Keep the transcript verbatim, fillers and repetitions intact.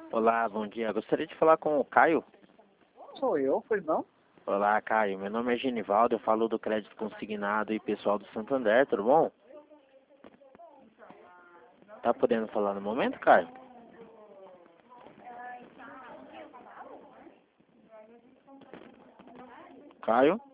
Olá, bom dia. Gostaria de falar com o Caio. Sou eu, pois não? Olá, Caio. Meu nome é Genivaldo, eu falo do Crédito Consignado e Pessoal do Santander, tudo bom? Tá podendo falar no momento, Caio? Caio?